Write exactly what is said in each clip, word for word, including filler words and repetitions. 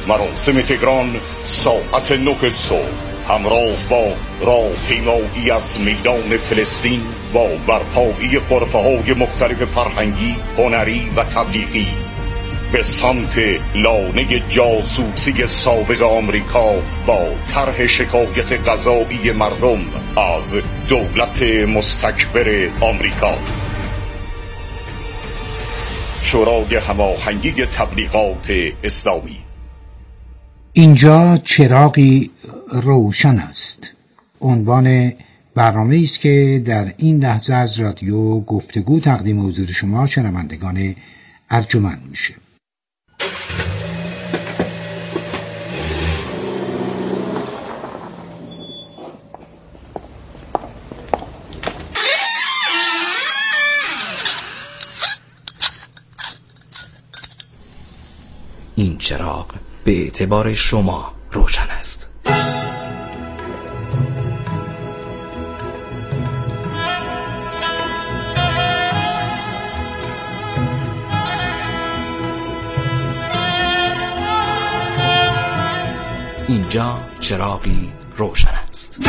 مراسم تهران ساعت نه صبح همراه با راهپیمایی از میدان فلسطین با برپایی غرفه‌های مختلف فرهنگی، هنری و تبلیغی به سمت لانه جاسوسی سابق آمریکا با طرح شکایت قضایی مردم از دولت مستکبر آمریکا. شورای هماهنگی تبلیغات اسلامی. اینجا چراغی روشن است. عنوان برنامه است که در این لحظه از رادیو گفتگو تقدیم حضور شما شنوندگان ارجمند میشه. این چراغ به اعتبار شما روشن است. اینجا چراغی روشن است.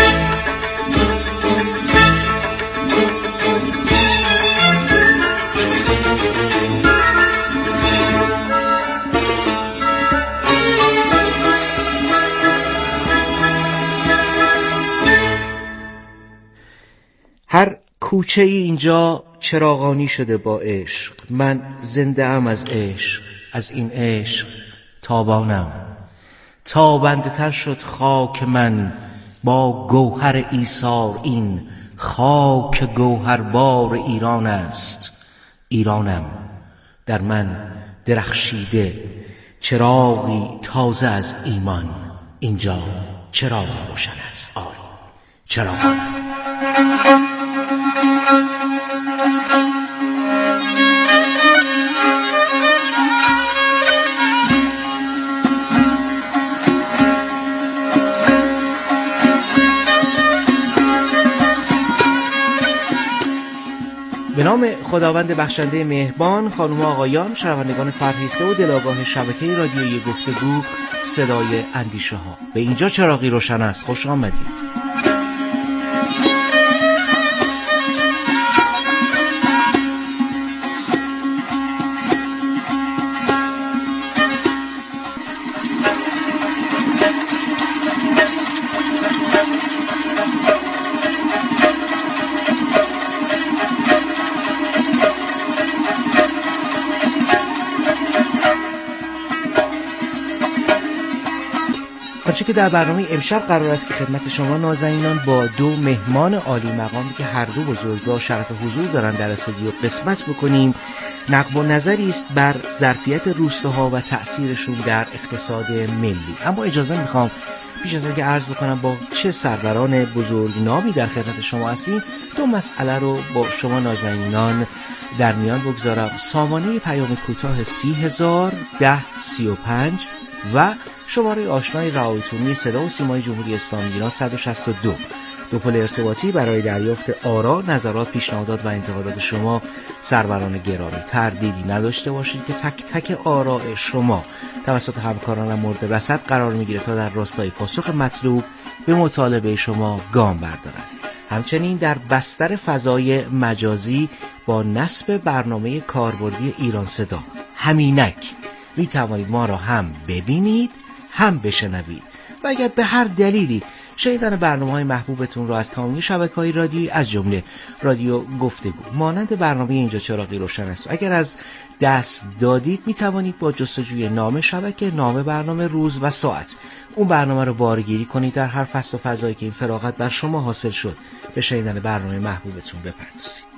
هر کوچه ای اینجا چراغانی شده با عشق. من زنده ام از عشق، از این عشق تابانم. تابنده تر شد خاک من با گوهر ایثار. این خاک گوهربار ایران است. ایرانم در من درخشیده چراغی تازه از ایمان. اینجا چراغی روشن است. آی چراغانم. به نام خداوند بخشنده مهربان. خانم و آقایان، شنوندگان فرهیخته و دلاگاه شبکه رادیویی گفتگو صدای اندیشه ها، به اینجا چراغی روشن است. خوش آمدید. آنچه که در برنامه امشب قرار است که خدمت شما نازنینان با دو مهمان عالی مقامی که هر دو بزرگوار شرف حضور دارند در استودیو قسمت بکنیم، نقد و نظری است بر ظرفیت روستاها و تأثیرشون در اقتصاد ملی. اما اجازه میخوام پیش از اینکه عرض بکنم با چه سروران بزرگ نامی در خدمت شما هستیم، دو مسئله رو با شما نازنینان در میان بگذارم. سامانه پیام کوتاه سی هزار ده سی و پنج و شماره آشنای روابط‌عمومی صدا و سیمای جمهوری اسلامی ایران صد و شصت و دو. دو پل ارتباطی برای دریافت آرا، نظرات، پیشنهادات و انتقادات شما سروران گرامی. تردیدی نداشته باشید که تک تک آراء شما توسط همکارانم مورد رصد قرار میگیره تا در راستای پاسخ مطلوب به مطالبه شما گام بردارند. همچنین در بستر فضای مجازی با نصب برنامه کاربردی ایران صدا همینک می توانید ما را هم ببینید هم بشنوید و اگر به هر دلیلی شنیدن برنامه‌های محبوبتون را از تمامی شبکه‌های رادیویی از جمله رادیو گفتگو مانند برنامه اینجا چراغی روشن است اگر از دست دادید، می توانید با جستجوی نام شبکه، نام برنامه، روز و ساعت اون برنامه رو بارگیری کنید. در هر فصل و فضایی که این فراغت بر شما حاصل شد به شنیدن برنامه محبوبتون بپردازید.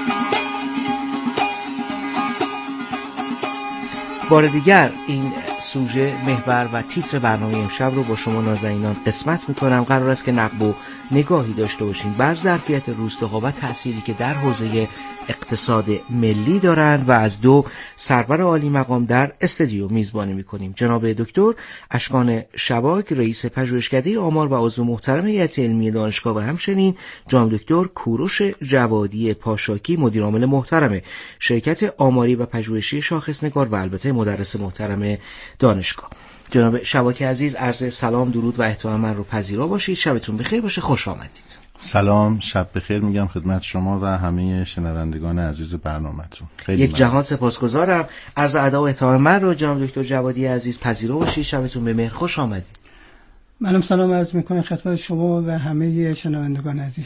بار دیگر این سوژه، محور و تیتر برنامه امشب رو با شما نازنینان قسمت میکنم. قرار است که نقب و نگاهی داشته باشیم بر ظرفیت روستاها و تأثیری که در حوزه اقتصاد ملی دارند و از دو سرور عالی مقام در استودیو میزبانی میکنیم. جناب دکتر اشکان شباک، رئیس پژوهشکده آمار و عضو محترم هیئت علمی دانشگاه، و همچنین جناب دکتر کوروش جوادی پاشاکی، مدیر عامل محترم شرکت آماری و پژوهشی شاخصنگار و البته مدرس محترم دانشگاه. جناب شباک عزیز، عرض سلام، درود و احترام من رو پذیرا باشید. شبتون بخیر باشه، خوش آمدید. سلام، شب بخیر میگم خدمت شما و همه شنوندگان عزیز برنامه‌تون. یک من. جهان سپاسگزارم. عرض ادب و احترام من رو جناب دکتر جوادی عزیز پذیرا باشید. شبتون به مهر، خوش آمدید. منم سلام عرض میکنم خدمت شما و همه شنوندگان عزیز.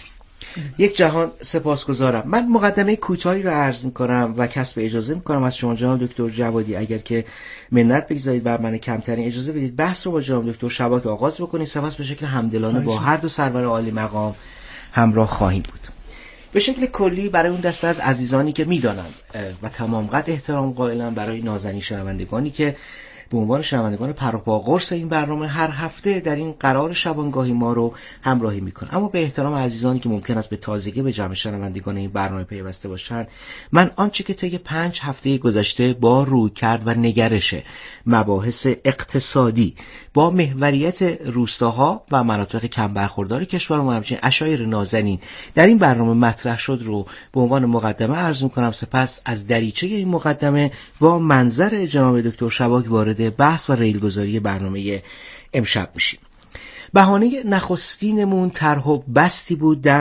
یک جهان سپاسگزارم. من مقدمه کوتاهی رو عرض میکنم و کسب اجازه میکنم از شما جناب دکتر جوادی، اگر که منت بگذارید بر من کمترین اجازه بدید بحث رو با جناب دکتر شباک آغاز بکنیم. سپس به شکل همدلانه با هر دو سرور عالی مقام همراه خواهیم بود. به شکل کلی برای اون دسته از عزیزانی که میدانند و تمام قدر احترام قائلم برای نازنین شنوندگانی که به عنوان شنوندگان پروپا قرص این برنامه هر هفته در این قرار شبانگاهی ما رو همراهی میکنن، اما به احترام عزیزانی که ممکن است به تازگی به جمع شنوندگان این برنامه پیوسته باشند، من آنچه که طی پنج هفته گذشته با رویکرد و نگرش مباحث اقتصادی با محوریت روستاها و مناطق کم برخوردار کشور و همچنین عشایر نازنین در این برنامه مطرح شد رو به عنوان مقدمه عرض میکنم. سپس از دریچه این مقدمه با منظر جناب دکتر شباک وارد بحث و ریلگذاری برنامه امشب میشیم. بهانه نخستینمون طرح و بستی بود در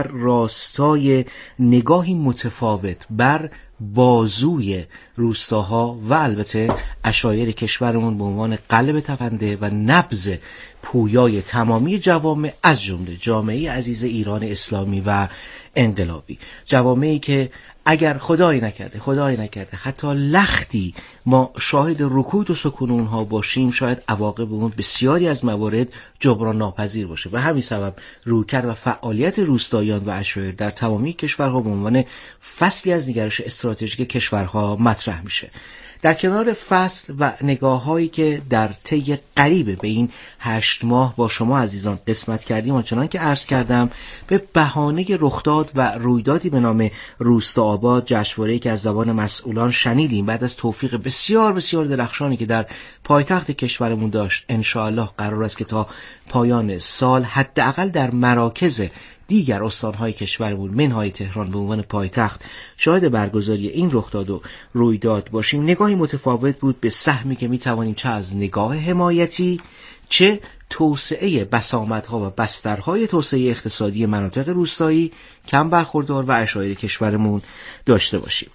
راستای نگاهی متفاوت بر بازوی روستاها و البته عشایر کشورمون به عنوان قلب تپنده و نبض پویای تمامی جوامع، از جمله جامعه عزیز ایران اسلامی و انقلابی، جوامعی که اگر خدای نکرده خدای نکرده حتی لختی ما شاهد رکود و سکون اونها باشیم، شاید عواقب اون بسیاری از موارد جبران ناپذیر باشه و همین سبب رویکرد و فعالیت روستاییان و عشایر در تمامی کشورها به عنوان فصلی از نگرش استراتژیک کشورها مطرح میشه. در کنار فصل و نگاه‌هایی که در طی قریب به این هشت ماه با شما عزیزان قسمت کردیم، آنچنان که عرض کردم به بهانه رخداد و رویدادی به نام روستا آباد، جشنواره‌ای که از زبان مسئولان شنیدیم بعد از توفیق بسیار بسیار درخشانی که در پایتخت کشورمون داشت، ان شاءالله قرار است که تا پایان سال حداقل در مراکز دیگر استانهای کشورمون منهای تهران به عنوان پایتخت شاهد برگزاری این رخداد و رویداد باشیم. نگاهی متفاوت بود به سهمی که میتوانیم چه از نگاه حمایتی چه توسعه بسامدها و بسترهای توسعه اقتصادی مناطق روستایی کم برخوردار و عشایر کشورمون داشته باشیم.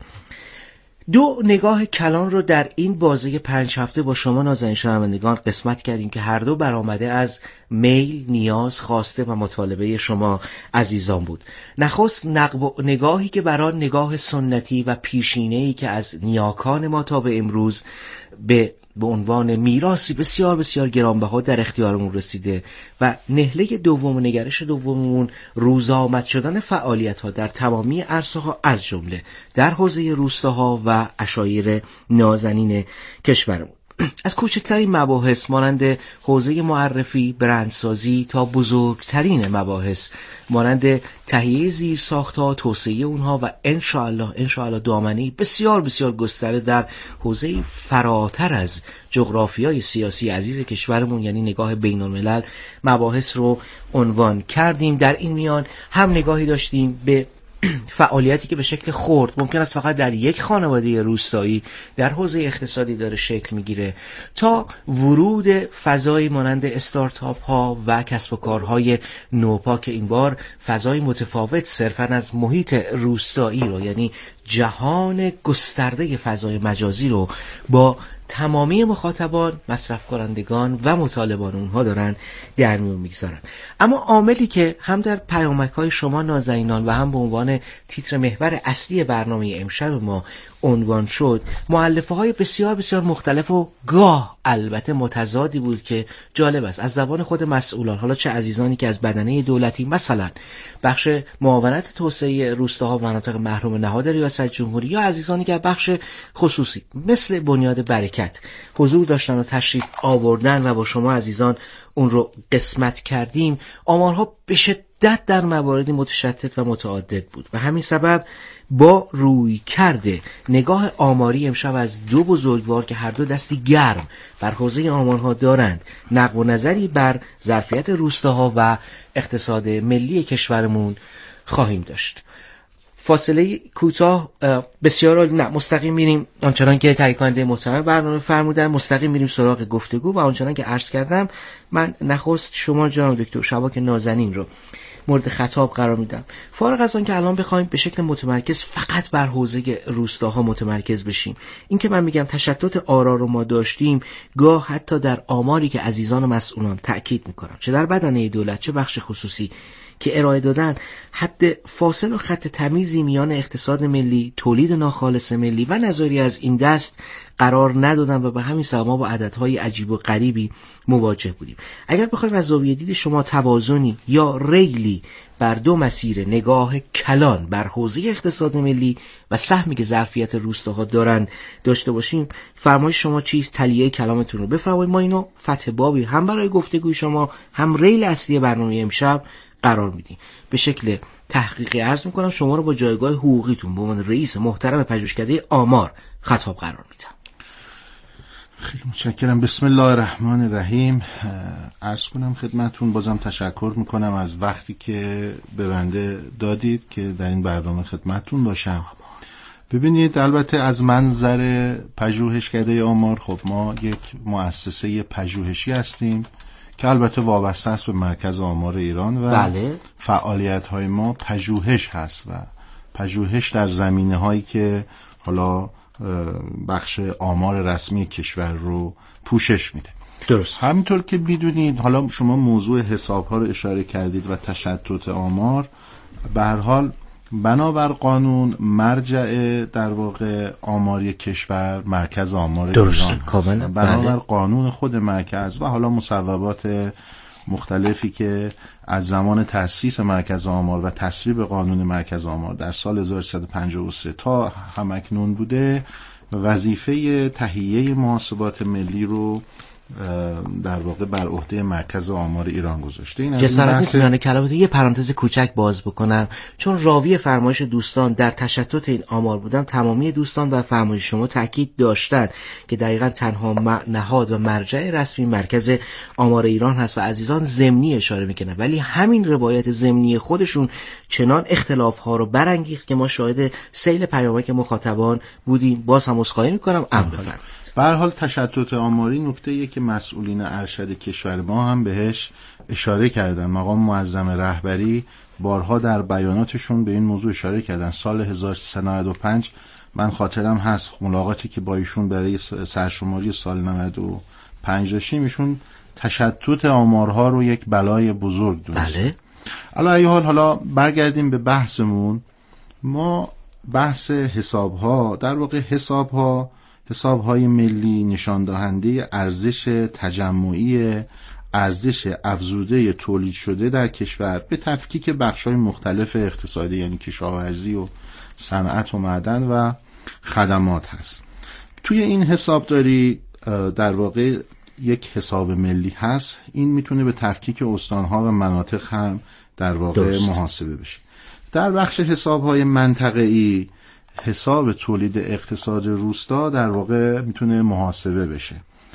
دو نگاه کلان رو در این بازه پنج هفته با شما نازنین شنوندگان قسمت کردیم که هر دو برآمده از میل، نیاز، خواسته و مطالبه شما عزیزان بود. نخست نقب و نگاهی که برای نگاه سنتی و پیشینه‌ای که از نیاکان ما تا به امروز به به عنوان میراثی بسیار بسیار گرانبها در اختیارمون رسیده و نهله دوم و نگرش دوممون روزآمد شدن فعالیت‌ها در تمامی عرصه‌ها از جمله در حوزه روستاها و عشایر نازنین کشورمون. از کوچکترین مباحث مانند حوزه معرفی، برندسازی تا بزرگترین مباحث مانند تهیه زیرساخت‌ها، توسعه اونها و ان شاء الله ان شاء الله دامنه‌ای بسیار بسیار گسترده در حوزه فراتر از جغرافیای سیاسی عزیز کشورمون، یعنی نگاه بین‌الملل، مباحث رو عنوان کردیم. در این میان هم نگاهی داشتیم به فعالیتی که به شکل خرد ممکن است فقط در یک خانواده روستایی در حوزه اقتصادی داره شکل میگیره، تا ورود فضای مانند استارتاپ ها و کسب و کارهای نوپا که این بار فضای متفاوت صرفاً از محیط روستایی رو، یعنی جهان گسترده فضای مجازی رو با تمامی مخاطبان، مصرف کنندگان و مطالبان اونها دارن در میون میگذارن. اما عاملی که هم در پیامک‌های شما نازنینان و هم به عنوان تیتر محور اصلی برنامه امشب ما عنوان شد، مؤلفه‌های بسیار بسیار مختلف و گاه البته متضادی بود که جالب است از زبان خود مسئولان، حالا چه عزیزانی که از بدنه دولتی مثلا بخش معاونت توسعه روستاها و مناطق محروم نهاد ریاست جمهوری یا عزیزانی که بخش خصوصی مثل بنیاد برکت حضور داشتن و تشریف آوردن و با شما عزیزان اون رو قسمت کردیم، آمارها به شدت در مواردی متشتت و متعدد بود و همین سبب با روی کرده نگاه آماری امشب از دو بزرگوار که هر دو دستی گرم بر حوزه آمارها دارند نقب و نظری بر ظرفیت روستاها و اقتصاد ملی کشورمون خواهیم داشت. فاصله کوتاه بسیار نه مستقیم میریم آنچنان که تهیه کننده محترم برنامه فرمودن، مستقیم میریم سراغ گفتگو و آنچنان که عرض کردم من نخست شما جناب دکتر شباک نازنین رو مورد خطاب قرار میدم. فارغ از آن که الان بخوایم به شکل متمرکز فقط بر حوزه روستاها متمرکز بشیم، این که من میگم تشتت آرا رو ما داشتیم گاه حتی در آماری که عزیزان مسئولان تأکید میکنم چه در بدنه دولت چه بخش خصوصی که ارائه دادن، حد فاصل و خط تمیزی میان اقتصاد ملی، تولید ناخالص ملی و نظری از این دست قرار ندادن و به همین سبب ما با عددهای عجیب و غریبی مواجه بودیم. اگر بخوایم از زاویه دید شما توازنی یا ریلی بر دو مسیر نگاه کلان بر حوزه اقتصاد ملی و سهمی که ظرفیت روستاها دارن داشته باشیم، فرمایش شما چیست؟ تلیه کلامتون رو بفرمایید. ما اینو فتح بابی هم برای گفتگوی شما هم ریل اصلی برنامه امشب قرار میدیم. به شکل تحقیقی عرض میکنم شما رو با جایگاه حقوقیتون به عنوان رئیس محترم پژوهشکده آمار خطاب قرار میدم. خیلی متشکرم. بسم الله الرحمن الرحیم. عرض کنم خدمتون، بازم تشکر میکنم از وقتی که به بنده دادید که در این برنامه خدمتون باشم. ببینید، البته از منظر پژوهشکده آمار خب ما یک مؤسسه پژوهشی هستیم که البته وابسته است به مرکز آمار ایران و بله. فعالیت‌های ما پژوهش هست و پژوهش در زمینه‌هایی که حالا بخش آمار رسمی کشور رو پوشش میده. درست. همینطور که میدونید، حالا شما موضوع حساب‌ها رو اشاره کردید و تشتت آمار، به هر حال بنابر قانون مرجع در واقع آماری کشور مرکز آمار درست. ایران، بنابر قانون خود مرکز و حالا مصوبات مختلفی که از زمان تأسیس مرکز آمار و تصویب قانون مرکز آمار در سال هزار و سیصد و پنجاه و سه تا همکنون بوده، وظیفه تهیه محاسبات ملی رو در واقع بر عهده مرکز آمار ایران گذاشته. این جسارت نیست میانه کلامتون یه پرانتز کوچک باز بکنم، چون راوی فرمایش دوستان در تشتت این آمار بودم. تمامی دوستان و فرمایش شما تاکید داشتن که دقیقاً تنها نهاد و مرجع رسمی مرکز آمار ایران هست و عزیزان ضمنی اشاره میکنن، ولی همین روایت ضمنی خودشون چنان اختلاف‌ها رو برانگیخت که ما شاهد سیل پیامک مخاطبان بودیم. باز هم عذرخواهی میکنم. ام بفرمایید. به هر حال تشتت آماری نکته‌ایه که مسئولین ارشد کشور ما هم بهش اشاره کردن. مقام معظم رهبری بارها در بیاناتشون به این موضوع اشاره کردن. سال هزار و سیصد و نود و پنج من خاطرم هست ملاقاتی که با ایشون برای سرشماری سال نود و پنج داشتیم، ایشون تشتت آمارها رو یک بلای بزرگ دونست. بله. حالا ای حال حالا برگردیم به بحثمون. ما بحث حساب‌ها، در واقع حساب‌ها حساب‌های ملی نشان دهنده ارزش تجمعی، ارزش افزوده تولید شده در کشور به تفکیک بخش‌های مختلف اقتصادی، یعنی کشاورزی و صنعت و معدن و خدمات هست. توی این حسابداری در واقع یک حساب ملی هست. این میتونه به تفکیک استان‌ها و مناطق هم در واقع درست. محاسبه بشه. در بخش حساب‌های منطقه‌ای حساب تولید اقتصاد روستا در واقع میتونه محاسبه بشه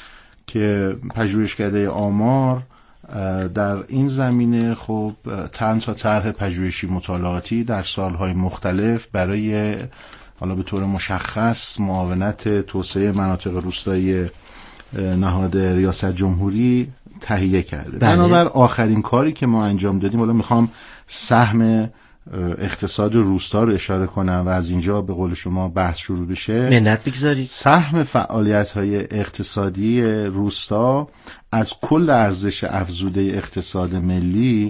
که پژوهشکده آمار در این زمینه خب چند تا طرح پژوهشی مطالعاتی در سالهای مختلف برای حالا به طور مشخص معاونت توسعه مناطق روستایی نهاد ریاست جمهوری تهیه کرده. بله. بنابر آخرین کاری که ما انجام دادیم، حالا میخوام سهم اقتصاد روستا رو اشاره کنم و از اینجا به قول شما بحث شروع بشه. منت بگذارید. سهم فعالیت‌های اقتصادی روستا از کل ارزش افزوده اقتصاد ملی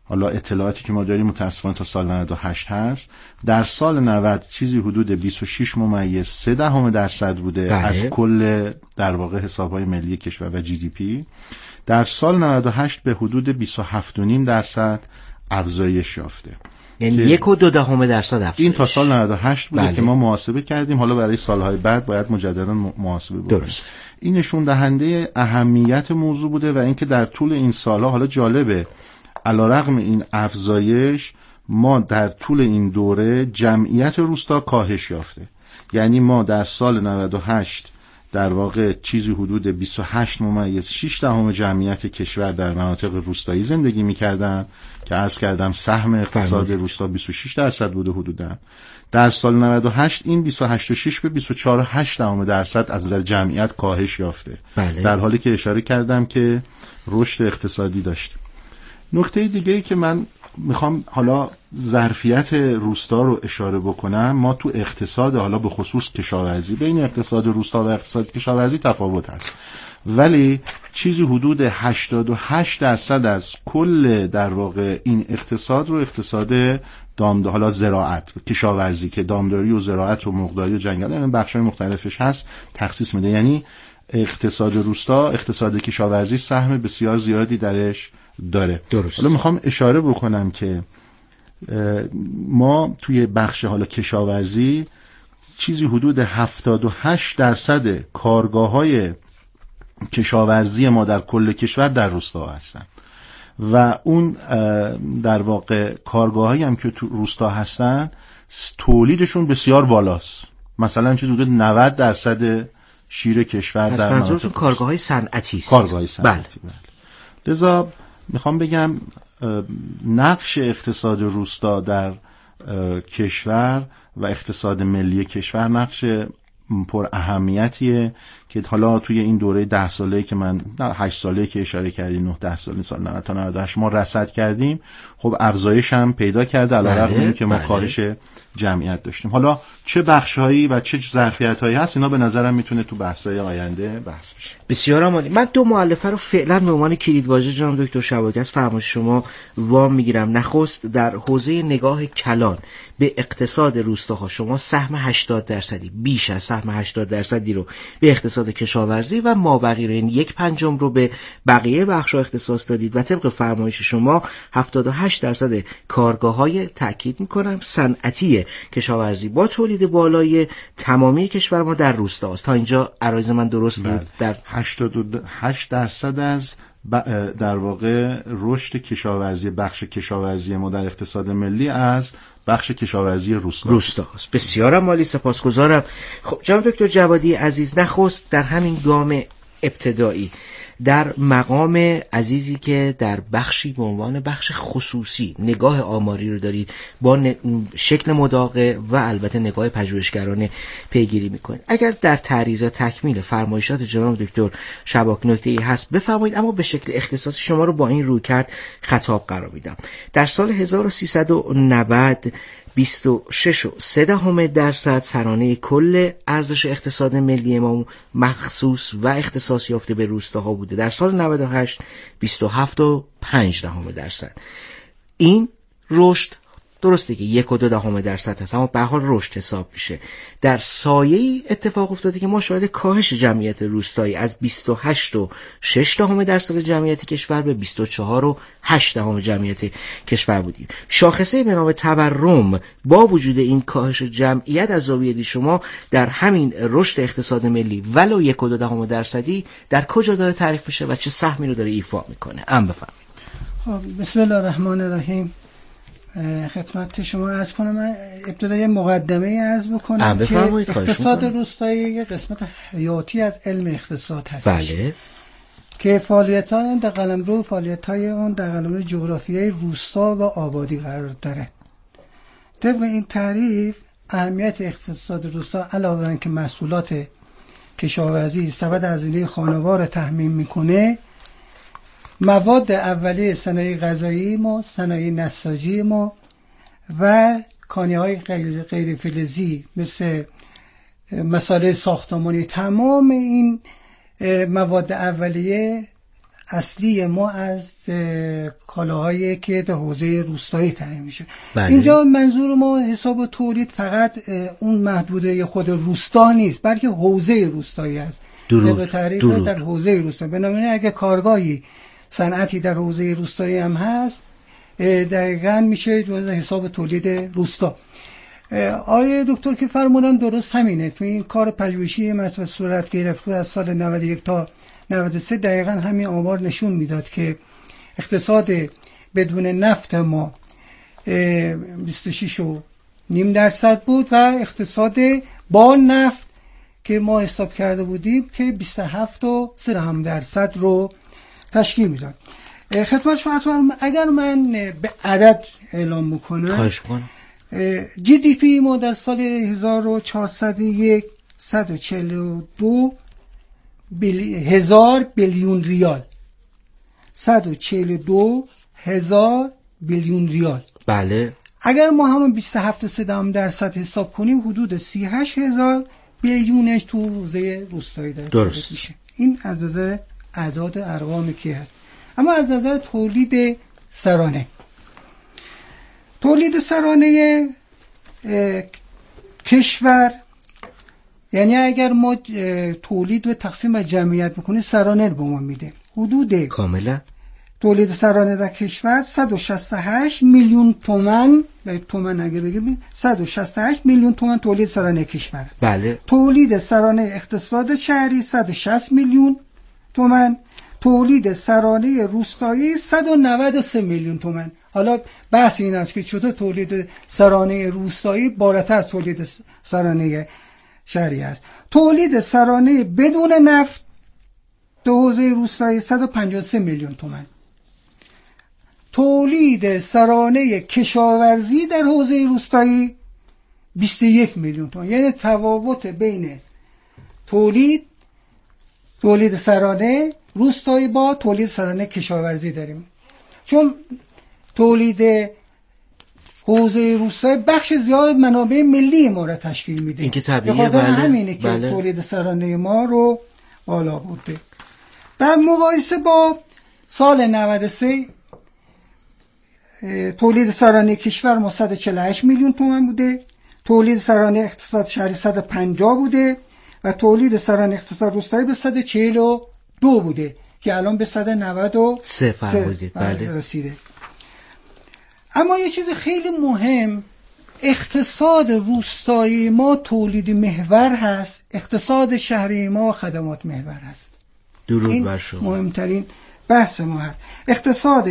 حالا اطلاعاتی که ما داریم متاسفانه تا سال نود و هشت هست. در سال نود چیزی حدود بیست و شش ممیز سه دهم درصد بوده بله. از کل در واقع حسابهای ملی کشور و جی دی پی. در سال نود و هشت به حدود بیست و هفت و نیم درصد افزایش یافته، یعنی یک و دو دهم درصد افزایش. این تا سال نود و هشت بوده بله. که ما محاسبه کردیم. حالا برای سالهای بعد باید مجددا محاسبه بکنیم. درست. این نشون دهنده اهمیت موضوع بوده و اینکه در طول این سالها، حالا جالبه، علیرغم این افزایش ما در طول این دوره جمعیت روستا کاهش یافته. یعنی ما در سال نود و هشت در واقع چیزی حدود بیست و هشت ممیز شش دهم جمعیت کشور در مناطق روستایی زندگی می‌کردن که عرض کردم سهم اقتصاد روستا بیست و شش درصد بوده حدوداً. در سال نود و هشت این بیست و هشت و شش به بیست و چهار و هشت دهم درصد از نظر جمعیت کاهش یافته. بله. در حالی که اشاره کردم که رشد اقتصادی داشته. نکته دیگه‌ای که من میخوام حالا ظرفیت روستا رو اشاره بکنم، ما تو اقتصاد حالا به خصوص کشاورزی بین اقتصاد روستا و اقتصاد کشاورزی تفاوت هست، ولی چیزی حدود هشتاد و هشت درصد از کل در واقع این اقتصاد رو اقتصاد دامداری، حالا زراعت، کشاورزی که دامداری و زراعت و مرغداری و جنگل این بخش‌های مختلفش هست تخصیص میده. یعنی اقتصاد روستا، اقتصاد کشاورزی سهم بسیار زیادی درش داره. درست. حالا میخوام اشاره بکنم که ما توی بخش حالا کشاورزی چیزی حدود هفتاد و هشت درصد کارگاه‌های کشاورزی ما در کل کشور در روستا هستن و اون در واقع کارگاه‌هایی هم که تو روستا هستن تولیدشون بسیار بالاست. مثلا چیزی حدود نود درصد شیر کشور در مناطق کارگاه‌های صنعتی است. کارگاه‌های صنعتی. بله. بله. لذا میخوام بگم نقش اقتصاد روستا در کشور و اقتصاد ملی کشور نقش پر اهمیتیه که حالا توی این دوره ده ساله‌ای که من هشت ساله‌ای که اشاره کردیم نه ده سال سال نود تا نود و هشت ما رصد کردیم، خب افزایش هم پیدا کرده علیرغم بله، اینکه ما بله. کاهش جمعیت داشتیم. حالا چه بخش‌هایی و چه ظرفیت‌هایی هست اینا به نظرم میتونه تو بحث‌های آینده بحث بشه. بسیار عالی. من دو مؤلفه رو فعلا به عنوان کلیدواژه جناب دکتر شباکی از فرمایش شما وام میگیرم. نخست در حوزه نگاه کلان به اقتصاد روستاها شما سهم هشتاد درصدی، بیش از سهم هشتاد درصدی رو به اقتصاد کشاورزی و مابقی رو، یعنی یک پنجم رو به بقیه بخش‌ها اختصاص دادید و طبق فرمایش شما هفتاد و هشت درصد کارگاه‌های تأکید می‌کنم صنعتی کشاورزی با تولید بالای تمامی کشور ما در روستا است. تا اینجا عرایض من درست بود؟ در هشتاد و هشت درصد از در واقع رشد کشاورزی، بخش کشاورزی ما در اقتصاد ملی از بخش کشاورزی روستا روستاست. بسیارم عالی، سپاسگزارم. خب جناب دکتر جوادی عزیز، نخست در همین گام ابتدایی در مقام عزیزی که در بخشی به عنوان بخش خصوصی نگاه آماری رو دارید با ن... شکل مداقه و البته نگاه پژوهشگرانه پیگیری میکنید، اگر در تعریض و تکمیل فرمایشات جناب دکتر شباک نکته‌ای هست بفرمایید، اما به شکل اختصاصی شما رو با این رویکرد خطاب قرار میدم. در سال هزار و سیصد و نود بیست و شش و سه دهم درصد سرانه کل ارزش اقتصاد ملی ما مخصوص و اختصاص یافته به روستاها بوده. در سال نود و هشت بیست و هفت و پنج دهم درصد. این رشد درسته که یک و دو دهم درصد هست، اما به هر حال رشد حساب میشه. در سایه اتفاق افتاده که ما شاهد کاهش جمعیت روستایی از بیست و هشت و شش دهم درصد جمعیت کشور به بیست و چهار و هشت دهم جمعیت کشور بودیم. شاخصه به نام تورم با وجود این کاهش جمعیت از زاویه دید شما در همین رشد اقتصاد ملی ولو یک و دو دهم درصدی در کجا داره تعریف میشه و چه سهمی رو داره ایفا میکنه؟ ام بفرمایید. خب بسم الله الرحمن الرحیم. خدمت شما عرض کنم، من ابتدا یه مقدمه عرض بکنم که اقتصاد روستایی یه قسمت حیاتی از علم اقتصاد هست. بله. که فعالیت‌ها در قلمرو فعالیت‌های اون در قلمرو جغرافیایی روستا و آبادی قرار داره. طبق این تعریف اهمیت اقتصاد روستا علاوه بر اینکه محصولات کشاورزی سبد هزینه خانوار تامین میکنه، مواد اولیه صنایع غذایی ما، صنایع نساجی ما و کانیه‌های غیر غیر فلزی مثل مسائل ساختمانی، تمام این مواد اولیه اصلی ما از کالاهایی که در حوزه روستایی تامین میشه. بله. اینجا منظور ما حساب تولید فقط اون محدوده خود روستا نیست، بلکه حوزه روستایی است. درود. درود. در حوزه روستایی. بنابراین اگه کارگاهی صنعتی در حوزه روستایی هم هست، دقیقاً میشه جزء حساب تولید روستا. آیه دکتر که فرمودن درست همینه. تو این کار پژوهشی مطلب صورت گرفته از سال نود و یک تا نود و سه دقیقاً همین آمار نشون میداد که اقتصاد بدون نفت ما بیست و شش و نیم درصد بود و اقتصاد با نفت که ما حساب کرده بودیم که بیست و هفت و سه دهم درصد رو تشکیل میداد. خدمت شما اگر من به عدد اعلام بکنم، خواهش می‌کنم. جی دی پی ما در سال هزار و چهارصد و یک صد و چهل و دو بیلی... هزار بیلیون ریال صد و چهل و دو هزار بیلیون ریال. بله. اگر ما همون بیست و هفت و سه دهم درصد حساب کنیم حدود سی و هشت هزار بیلیونش تو حوزه روستایی داره. درست میشه. این از نظر اعداد ارقامی که هست. اما از نظر تولید سرانه، تولید سرانه کشور، یعنی اگر ما تولید و تقسیم و جمعیت بکنیم سرانه رو به ما میده. حدود کاملا تولید سرانه در کشور صد و شصت و هشت میلیون تومان، به تومان اگه بگیم صد و شصت و هشت میلیون تومان تولید سرانه کشور. بله. تولید سرانه اقتصاد شهری صد و شصت میلیون تومان، تولید سرانه روستایی صد و نود و سه میلیون تومان. حالا بحث این است که چطور تولید سرانه روستایی بالاتر از تولید سرانه شهری است. تولید سرانه بدون نفت در حوزه روستایی صد و پنجاه و سه میلیون تومان. تولید سرانه کشاورزی در حوزه روستایی بیست و یک میلیون تومان. یعنی تفاوت بین تولید تولید سرانه روستایی با تولید سرانه کشاورزی داریم. چون تولید حوزه روستایی بخش زیاد منابع ملی ما را تشکیل میده. این که طبیعیه. بخاطر بله. همینه که بله. تولید سرانه ما رو بالا برده. در مقایسه با سال نود و سه تولید سرانه کشور ما صد و چهل و هشت میلیون تومان بوده، تولید سرانه اقتصاد شهری صد و پنجاه بوده و تولید سرانه اقتصاد روستایی به صد و چهل و دو بوده که الان به صد و نود و سه فرمودید. بله. رسیده. اما یه چیز خیلی مهم، اقتصاد روستایی ما تولید محور هست، اقتصاد شهری ما خدمات محور هست. درود بر شما. مهمترین بحث ما هست. اقتصاد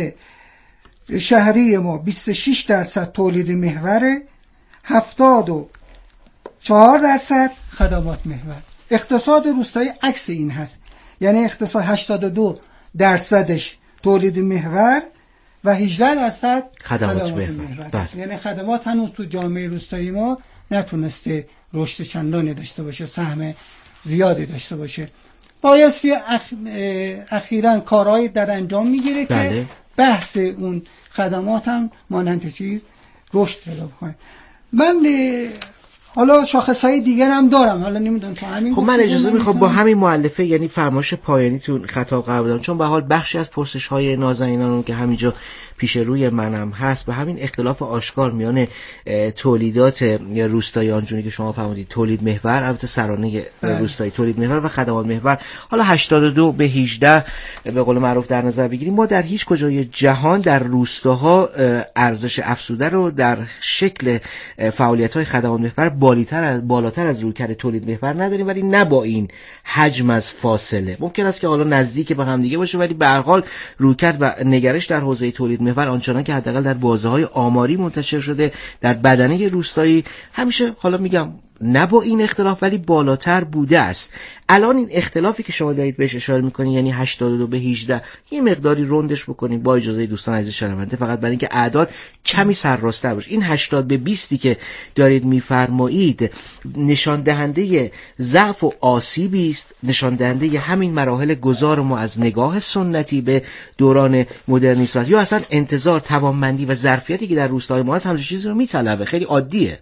شهری ما بیست و شش درصد تولید محوره، هفتاد و چهار درصد خدمات محور. اقتصاد روستایی عکس این هست، یعنی اقتصاد هشتاد و دو درصدش تولید محور و هجده درصد خدمات, خدمات محور. محور. بله. یعنی خدمات هنوز تو جامعه روستایی ما نتونسته رشد چندانی داشته باشه، سهم زیادی داشته باشه. بایستی اخ... اخیراً کارهایی در انجام میگیره بله. که بحث اون خدمات هم مانند چیز رشد پیدا کنه. من حالا شاخصهای دیگر هم دارم، حالا نمیدونم تو همین. خب من اجازه میخوام با همین مؤلفه یعنی فرمایش پایانیتون خطاب قرار بدم، چون به حال بخشی از پرسش های نازنینانم که همینجا پیش روی منم هست به همین اختلاف آشکار میان تولیدات روستایی آنجوری که شما فرمودید تولید محور، البته سرانه روستایی تولید محور و خدمات محور، حالا هشتاد و دو به هجده به قول معروف در نظر بگیریم، ما در هیچ کجای جهان در روستاها ارزش افزوده رو در شکل فعالیت‌های خدمات محور بالاتر از بالاتر از رویکرد تولید محور نداریم، ولی نه با این حجم از فاصله. ممکن است که حالا نزدیک به هم دیگه باشه، ولی به هر حال رویکرد و نگرش در حوزه تولید محور آنچنان که حداقل در بازه‌های آماری منتشر شده در بدنه روستایی همیشه حالا میگم نه با این اختلاف ولی بالاتر بوده است. الان این اختلافی که شما دارید بهش اشاره میکنید یعنی هشتاد و دو به هجده، یه مقداری روندش بکنید با اجازه دوستان عزیز شنونده، فقط برای اینکه اعداد کمی سرراست‌تر باشه. این هشتاد به بیست که دارید میفرمایید نشان دهنده ضعف و آسیبی است، نشان دهنده همین مراحل گذار ما از نگاه سنتی به دوران مدرنیسم، یا اصلا انتظار توانمندی و ظرفیتی که در روستاهای ما هست همچین چیزی رو میطلبه؟ خیلی عادیه.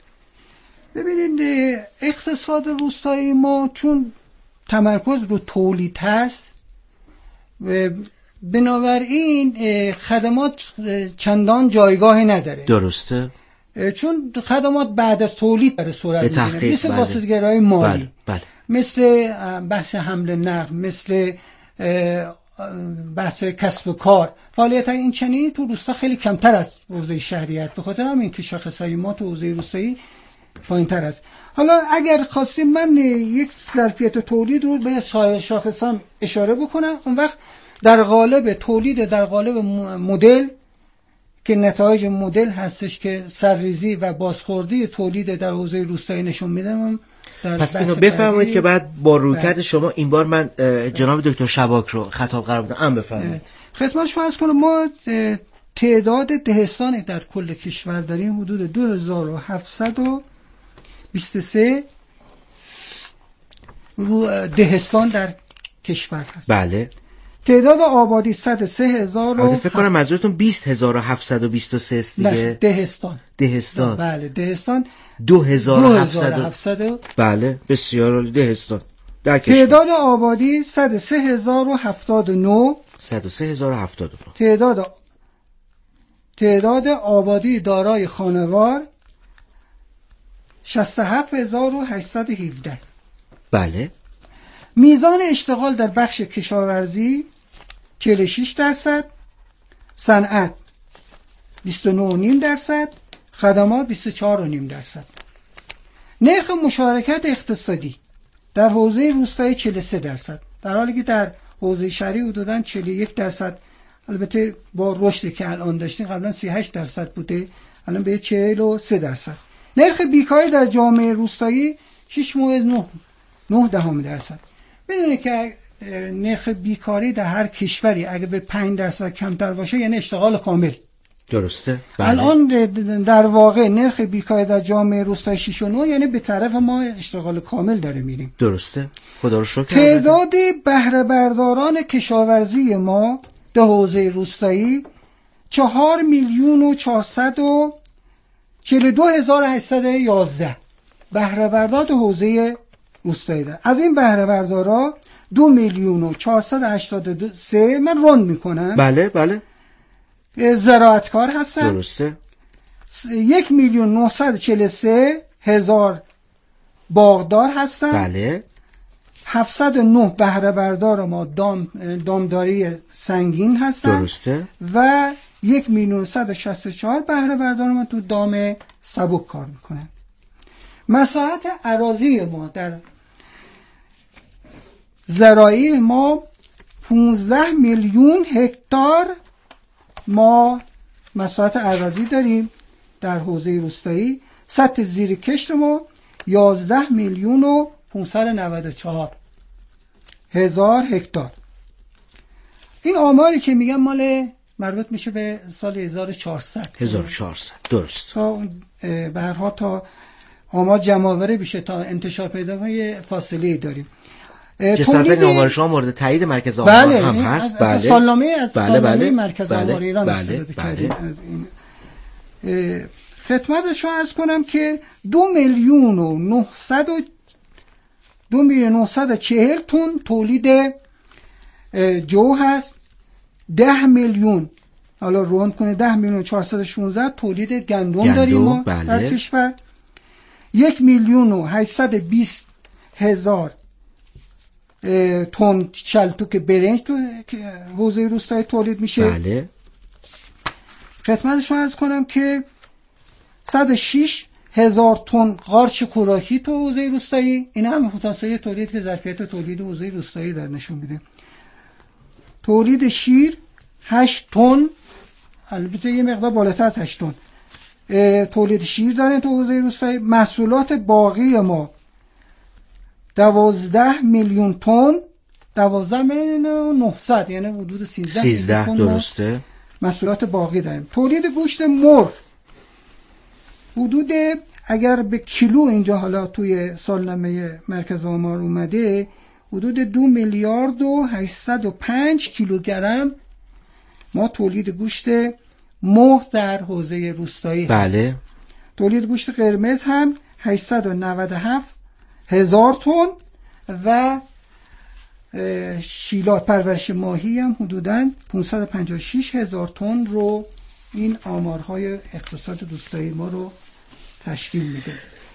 ببینید اقتصاد روستایی ما چون تمرکز رو تولید هست، بنابراین خدمات چندان جایگاهی نداره. درسته. چون خدمات بعد از تولید در صورت میگیره، مثل بله. واسطه‌گرای مالی، بله. بله. مثل بحث حمل نقل، مثل بحث کسب و کار. فعالیت این چنینی تو روستا خیلی کمتر است حوزه شهریت، به خاطر همین که شاخصهای ما تو حوزه روستایی پایین‌تر است. حالا اگر خواستیم من یک ظرفیت تولید رو به شاخصان اشاره بکنم، اون وقت در قالب تولید، در قالب مدل که نتایج مدل هستش که سرریزی و بازخوردی تولید در حوزه روستایی نشون میدم. پس اینو بفرمایید که بعد با رویکرد شما این بار من جناب دکتر شباک رو خطاب قرار بدم. ام بفرمایید. خدمتش فرض کنم ما تعداد دهستان در کل کشور داریم حدود دو هزار و هفتصد و بیست و سه رو دهستان در کشور هست. بله. تعداد آبادی صد و سه هزار و فکر کنم منظورتون بیست هزار و هفتصد و بیست و سه است دیگه. نه، دهستان. دهستان. بله، دهستان دو هزار و هفتصد. بله، بسیار عالی. دهستان در کشور. تعداد آبادی صد و سه هزار و هفتاد و نه. صد و سه هزار و هفتاد و نه. تعداد تعداد آبادی دارای خانوار شصت و هفت هزار و هشتصد و هفده. بله. میزان اشتغال در بخش کشاورزی چهل و شش درصد، صنعت بیست و نه و نیم درصد، خدمات بیست و چهار و نیم درصد. نرخ مشارکت اقتصادی در حوزه روستایی چهل و سه درصد، در حالی که در حوزه شهری حدوداً چهل و یک درصد، البته با رشدی که الان داشتیم قبلا سی و هشت درصد بوده، الان به چهل و سه درصد. نرخ بیکاری در جامعه روستایی شش ممیز نه دهم درصد. بدونه که نرخ بیکاری در هر کشوری اگه به پنج درصد کمتر باشه یعنی اشتغال کامل. درسته. بله. الان در واقع نرخ بیکاری در جامعه روستایی شش و نه یعنی به طرف ما اشتغال کامل داره میریم. درسته. خدا رو شکر. تعداد بهره برداران کشاورزی ما در حوزه روستایی چهار میلیون و چهارصد و چهل و دو هزار و هشتصد و یازده بهره بردار حوزه روستایی ده. از این بهره بردارا دو میلیون و چهارصد و هشتاد و سه من روند میکنم. بله بله. زراعتکار هستن. درسته. یک میلیون نهصد و چهل و سه هزار باغدار هستن. بله. هفتصد و نه بهره بردار ما دام دامداری سنگین هستن. درسته. و یک میلیون و صد و شصت و چهار بهره بردار ما تو دام سبک کار میکنن. مساحت اراضی ما در زراعی ما پانزده میلیون هکتار ما مساحت اراضی داریم در حوزه روستایی. سطح زیر کشت ما یازده میلیون و پانصد و نود و چهار هزار هکتار. این آماری که میگم مال مربوط میشه به سال هزار و چهارصد. هزار و چهارصد. درست. تا به هر حال تا آمار جمع‌آوری بشه تا انتشار پیدا کنه فاصله داریم. جسارت آمار شما مورد تایید مرکز آمار بله هم هست. بله. سالنامه از بله سالنامه بله. مرکز بله. آمار ایران بله. استفاده بله. کردیم. خدمتشو عرض کنم که دو میلیون و نهصد و دو میلیون نهصد و چهل تن تولید جو هست. ده میلیون حالا روند کنه ده میلیون چهارصد و شانزده تولید گندم, گندم داریم ما بله. در کشور. یک میلیون و هشتصد و بیست هزار تن شلتوک برنج تو حوزه روستایی تولید میشه. بله. خدمتشون عرض کنم که صد و شش هزار تن قارچ خوراکی تو حوزه روستایی. این هم متوسط تولید که ظرفیت تولید حوزه روستایی در نشون میده. تولید شیر هشت تن، البته یه مقدار بالاتر از هشت تن تولید شیر دارن تو حوزه روستایی. محصولات باقی ما دوازده میلیون تن، دوازده میلیون و نهصد یعنی حدود سیزده میلیون درسته. محصولات باقی داریم. تولید گوشت مرغ حدود اگر به کیلو اینجا حالا توی سالنامه مرکز آمار اومده حدود دو میلیارد و هشتصد و پنج کیلوگرم ما تولید گوشت مرغ در حوزه روستایی بله هست. تولید گوشت قرمز هم هشتصد و نود و هفت هزار تن و شیلات پرورش ماهی هم حدوداً پانصد و پنجاه و شش هزار تن رو این آمارهای اقتصاد روستایی ما رو تشکیل میده.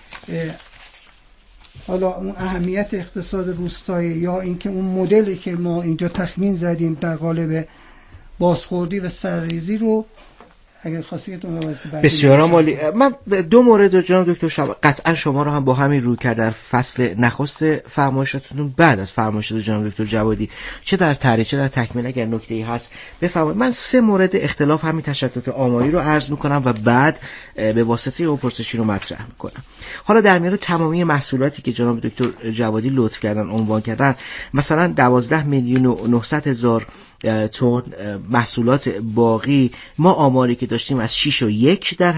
حالا اون اهمیت اقتصاد روستایی یا اینکه اون مدلی که ما اینجا تخمین زدیم در قالب بازخوردی و سرریزی رو اگر خواستیتون بسیار عالی. من دو مورد رو جناب دکتر شب قطعا شما رو هم با همین روی کرد در فصل نخست فرمایشاتتون بعد از فرمایشات جناب دکتر جوادی چه در تعریف چه در تکمیل اگر نکته‌ای هست بفرمایید. من سه مورد اختلاف همین تشتت آماری رو عرض میکنم و بعد به واسطه اون پرسشی رو مطرح میکنم. حالا در میان تمامی محصولاتی که جناب دکتر جوادی لطف کردن عنوان کردن، مثلا دوازده میلیون و نهصد هزار تن محصولات باقی، ما آماری که داشتیم از شش و یک در